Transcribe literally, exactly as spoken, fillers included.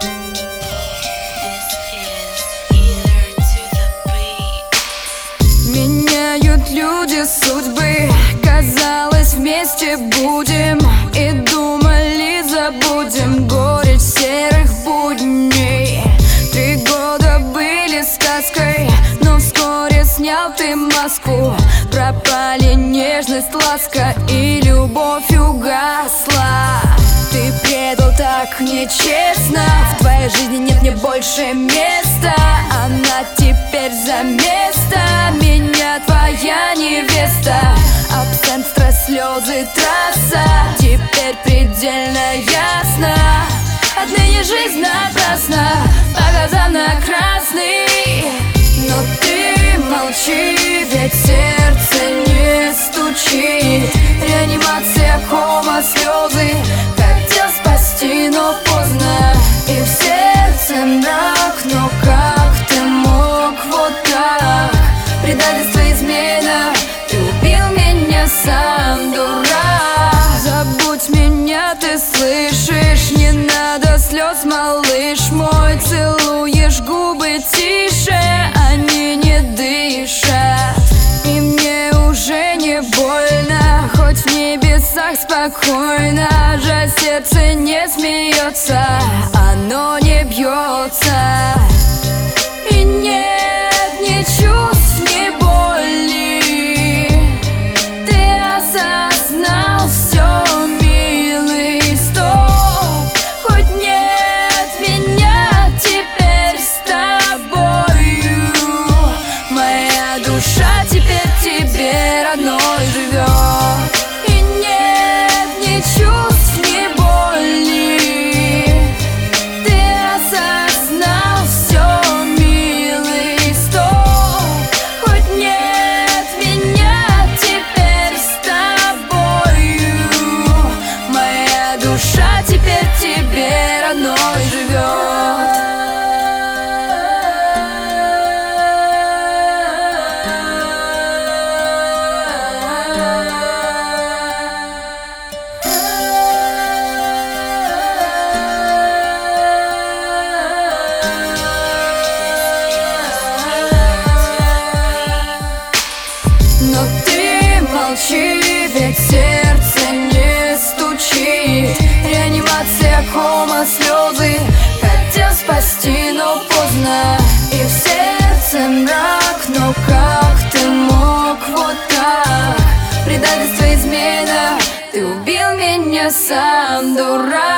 Меняют люди судьбы, казалось, вместе будем, и думали, забудем горечь серых будней. Три года были сказкой, но вскоре снял ты маску. Пропали нежность, ласка и любовь угасла. Ты предал так нечестно, в твоей жизни нет мне больше места. Она теперь за место, меня твоя невеста. Абсент, стресс, слезы, трасса, теперь предельно ясно. Отныне жизнь напрасна, по глазам на красный. Но ты молчи, ведь сердце не стучит. Реанимация, кома, слезы, хотел спасти, но поздно. И в сердце мрак, но как ты мог вот так? Предательство, измена, ты убил меня сам, дурак. Забудь меня, ты слышишь, не надо слез, малыш мой. Целуешь губы тише, они не дышат, и мне уже не больно, хоть в небесах спокойно. Жаль, сердце не смеется, оно не бьется. И нет ни чувств, ни боли. Ты осознал все, милый, стоп. Хоть нет меня теперь с тобою, моя душа теперь тебе родной живет. И нет ни чувств, ни боли. Ты осознал все, милый, стоп. Хоть нет меня теперь с тобою, моя душа теперь тебе родной живет. Но ты молчи, ведь сердце не стучит. Реанимация, кома, слезы, хотел спасти, но поздно. И в сердце мрак, но как ты мог вот так? Предательство, измена, ты убил меня сам, дурак.